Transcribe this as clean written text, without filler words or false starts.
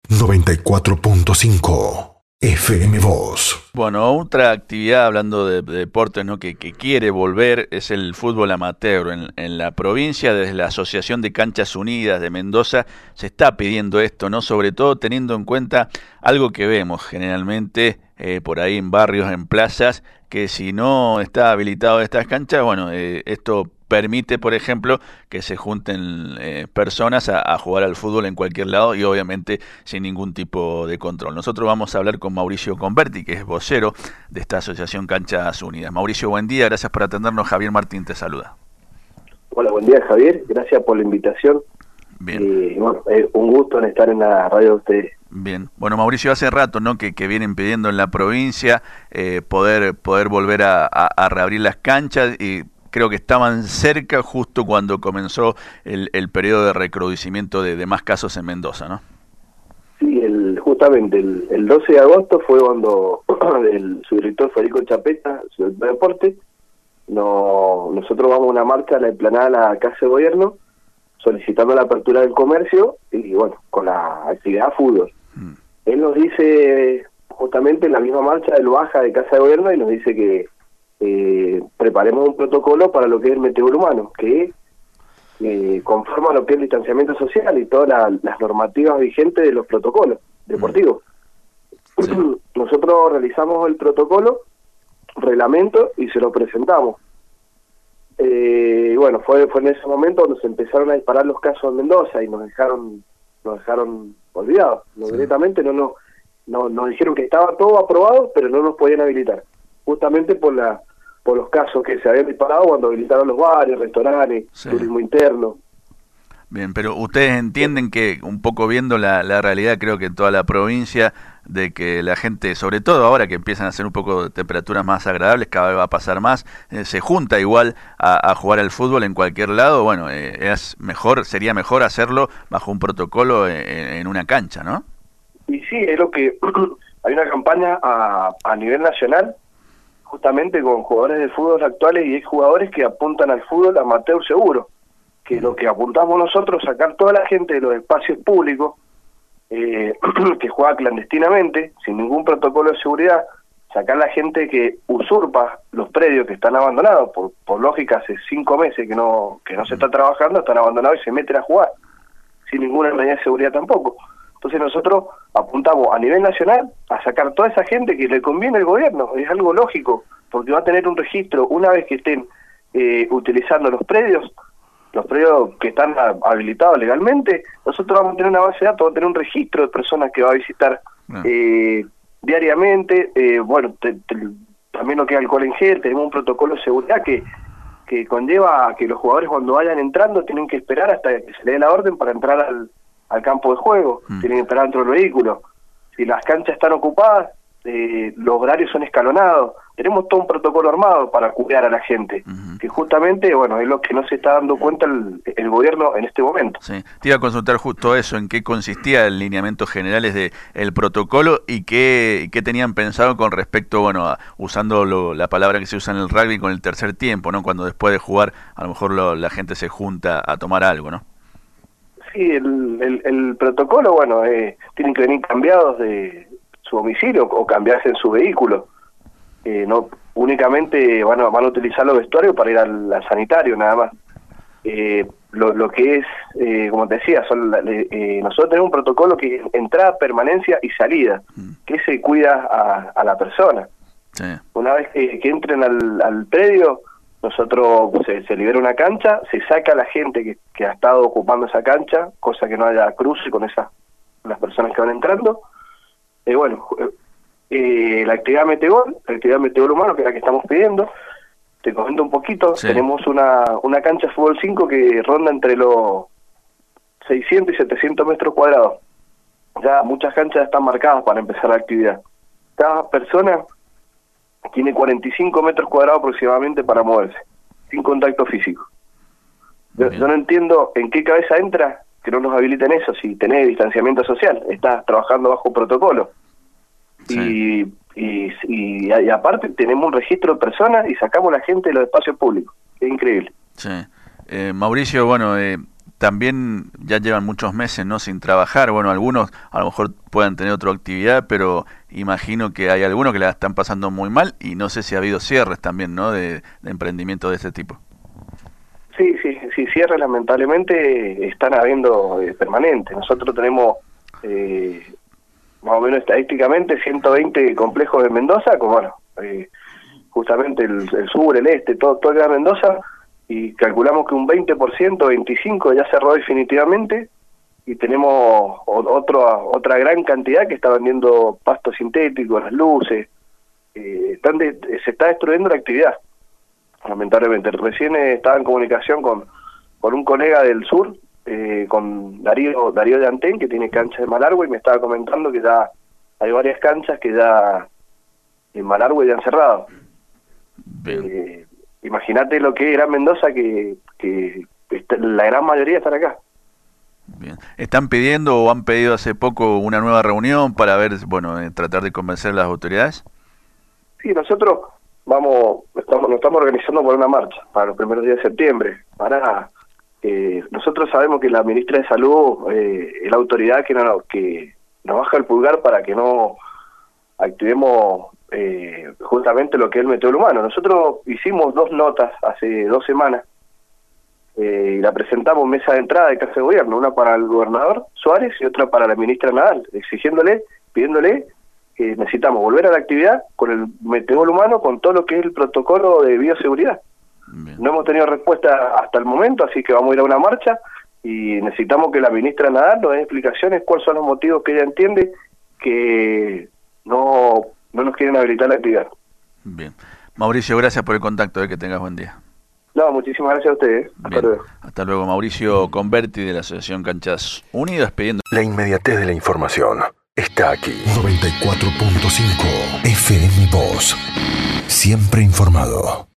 94.5 FM Voz. Bueno, otra actividad, hablando de deportes, ¿no? que quiere volver es el fútbol amateur. En la provincia, desde la Asociación de Canchas Unidas de Mendoza, se está pidiendo esto, ¿no? Sobre todo teniendo en cuenta algo que vemos generalmente por ahí en barrios, en plazas, que si no está habilitado estas canchas, bueno, esto permite, por ejemplo, que se junten personas a jugar al fútbol en cualquier lado y obviamente sin ningún tipo de control. Nosotros vamos a hablar con Mauricio Converti, que es vocero de esta Asociación Canchas Unidas. Mauricio, buen día, gracias por atendernos. Javier Martín te saluda. Hola, buen día, Javier, gracias por la invitación. Bien. Bueno, un gusto en estar en la radio de ustedes. Bien, bueno, Mauricio, hace rato, ¿no? que vienen pidiendo en la provincia poder volver a reabrir las canchas, y creo que estaban cerca justo cuando comenzó el periodo de recrudecimiento de más casos en Mendoza, ¿no? Sí, justamente el 12 de agosto fue cuando el subdirector Federico Chapeta, subdirector de deporte, nosotros vamos a una marcha a la explanada de la Casa de Gobierno solicitando la apertura del comercio y bueno, con la actividad fútbol. Él nos dice, justamente en la misma marcha, él baja de Casa de Gobierno y nos dice que preparemos un protocolo para lo que es el metegol humano, que conforma lo que es el distanciamiento social y todas las normativas vigentes de los protocolos deportivos. Sí. Nosotros realizamos el protocolo, reglamento, y se lo presentamos. Y bueno, fue en ese momento donde se empezaron a disparar los casos en Mendoza y nos dejaron olvidados. Sí. Directamente nos dijeron que estaba todo aprobado, pero no nos podían habilitar, justamente por los casos que se habían disparado cuando habilitaron los bares, restaurantes, sí, turismo interno. Bien, pero ustedes entienden que, un poco viendo la realidad, creo que en toda la provincia, de que la gente, sobre todo ahora que empiezan a hacer un poco de temperaturas más agradables, cada vez va a pasar más, se junta igual a jugar al fútbol en cualquier lado. Bueno, sería mejor hacerlo bajo un protocolo en una cancha, ¿no? Y sí, es lo que hay una campaña a nivel nacional, justamente con jugadores de fútbol actuales y exjugadores que apuntan al fútbol amateur seguro, que lo que apuntamos nosotros, sacar toda la gente de los espacios públicos que juega clandestinamente, sin ningún protocolo de seguridad, sacar la gente que usurpa los predios que están abandonados, por lógica hace 5 meses que no se está trabajando, están abandonados y se meten a jugar, sin ninguna medida de seguridad tampoco. Entonces nosotros apuntamos a nivel nacional a sacar toda esa gente que le conviene al gobierno, es algo lógico, porque va a tener un registro una vez que estén utilizando los predios que están habilitados legalmente. Nosotros vamos a tener una base de datos, vamos a tener un registro de personas que va a visitar diariamente. Bueno, también lo que es alcohol en gel, tenemos un protocolo de seguridad que conlleva a que los jugadores, cuando vayan entrando, tienen que esperar hasta que se le dé la orden para entrar al campo de juego, tienen que esperar dentro del vehículo. Si las canchas están ocupadas, los horarios son escalonados. Tenemos todo un protocolo armado para cuidar a la gente, que justamente, bueno, es lo que no se está dando cuenta el gobierno en este momento. Sí, te iba a consultar justo eso, en qué consistía el lineamiento generales del protocolo y qué tenían pensado con respecto, bueno, usando la palabra que se usa en el rugby, con el tercer tiempo, ¿no? Cuando después de jugar, a lo mejor la gente se junta a tomar algo, ¿no? Sí, el protocolo, bueno, tienen que venir cambiados de su domicilio o cambiarse en su vehículo. No únicamente van a utilizar los vestuarios para ir al sanitario, nada más. Lo que es, como te decía, nosotros tenemos un protocolo que es entrada, permanencia y salida, que se cuida a la persona. Sí. Una vez que entren al predio, nosotros se libera una cancha, se saca a la gente que ha estado ocupando esa cancha, cosa que no haya cruce con las personas que van entrando. La actividad metegol humano, que es la que estamos pidiendo, te comento un poquito. Sí. Tenemos una cancha de fútbol 5 que ronda entre los 600 y 700 metros cuadrados. Ya muchas canchas están marcadas para empezar la actividad. Cada persona tiene 45 metros cuadrados aproximadamente para moverse, sin contacto físico. Yo no entiendo en qué cabeza entra que no nos habiliten eso, si tenés distanciamiento social, estás trabajando bajo protocolo. Sí. Y aparte tenemos un registro de personas y sacamos a la gente de los espacios públicos. Es increíble. Sí. Mauricio, bueno, también ya llevan muchos meses, ¿no?, sin trabajar. Bueno, algunos a lo mejor puedan tener otra actividad, pero imagino que hay algunos que la están pasando muy mal y no sé si ha habido cierres también, ¿no?, de emprendimiento de este tipo. Sí, cierres lamentablemente están habiendo permanentes. Nosotros tenemos más o menos estadísticamente 120 complejos de Mendoza, como bueno, justamente el sur, el este, todo el Gran Mendoza, y calculamos que un 20%, 25% ya cerró definitivamente, y tenemos otra gran cantidad que está vendiendo pasto sintético, las luces, se está destruyendo la actividad, lamentablemente. Recién estaba en comunicación con un colega del sur, con Darío de Antén, que tiene cancha de Malargüe, y me estaba comentando que ya hay varias canchas que ya en Malargüe ya han cerrado. Imagínate lo que era Mendoza, que la gran mayoría están acá. Bien. ¿Están pidiendo o han pedido hace poco una nueva reunión para ver, bueno, tratar de convencer a las autoridades? Sí, nosotros nos estamos organizando por una marcha para los primeros días de septiembre. Nosotros sabemos que la ministra de Salud es la autoridad que nos baja el pulgar para que no activemos justamente lo que es el meteoro humano. Nosotros hicimos 2 notas hace 2 semanas y la presentamos en mesa de entrada de Casa de Gobierno, una para el gobernador Suárez y otra para la ministra Nadal, pidiéndole que necesitamos volver a la actividad con el meteoro humano, con todo lo que es el protocolo de bioseguridad. Bien. No hemos tenido respuesta hasta el momento, así que vamos a ir a una marcha y necesitamos que la ministra Nadal nos dé explicaciones cuáles son los motivos que ella entiende que no nos quieren habilitar la actividad. Bien. Mauricio, gracias por el contacto, que tengas buen día. No, muchísimas gracias a ustedes. Hasta luego. Hasta luego. Mauricio Converti, de la Asociación Canchas Unidas, pidiendo... La inmediatez de la información está aquí. 94.5 FM Voz. Siempre informado.